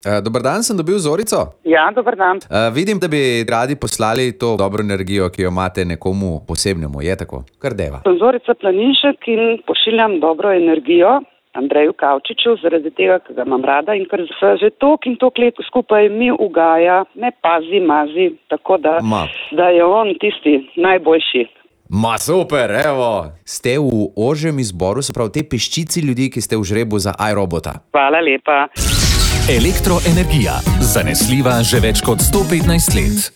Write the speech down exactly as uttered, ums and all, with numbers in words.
Uh, dober dan, sem dobil Zorico. Ja, dober dan. Uh, vidim, da bi radi poslali to dobro energijo, ki jo imate nekomu posebnemu, je tako? Kar deva. Sem Zorica Planinšek in pošiljam dobro energijo Andreju Kavčiču, zaradi tega, ker ga imam rada in ker se že toliko in toliko let skupaj mi ugaja, ne pazi, mazi, tako da, da je on tisti najboljši. Ma super, evo. Ste v ožjem izboru, se pravi te peščici ljudi, ki ste v žrebu za iRobota. Hvala lepa. Elektroenergija. Zanesljiva že več kot sto petnajst let.